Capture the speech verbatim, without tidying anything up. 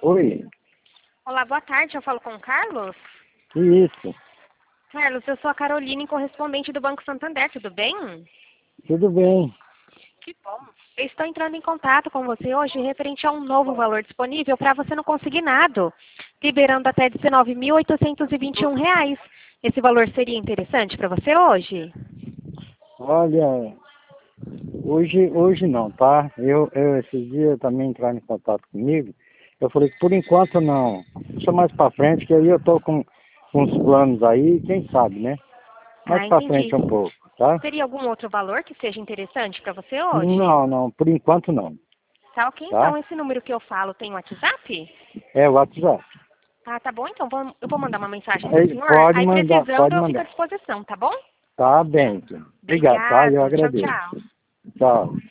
Oi, Olá, boa tarde. Eu falo com o Carlos. que isso? Carlos, eu sou a Caroline, correspondente do Banco Santander. Tudo bem? Tudo bem? Que bom. Eu estou entrando em contato com você hoje referente a um novo valor disponível para você no consignado, liberando até dezenove mil oitocentos e vinte e um reais. Esse valor seria interessante para você hoje? Olha, hoje, hoje não, tá? Eu, eu esses dias também entraram em contato comigo. Eu falei que por enquanto não. Deixa mais pra frente, que aí eu tô com, com uns planos aí, quem sabe, né? Mais Ah, pra entendi. frente um pouco, tá? Teria algum outro valor que seja interessante para você hoje? Não, não, por enquanto não, Tá ok, tá? então esse número que eu falo tem WhatsApp? É o WhatsApp. Ah, tá bom, então vou- eu vou mandar uma mensagem para o Aí, senhor. pode Aí mandar, precisando pode eu fico à mandar. disposição, tá bom? Tá bem, obrigado, tá? Eu Obrigado. Tchau, agradeço. tchau. Tchau.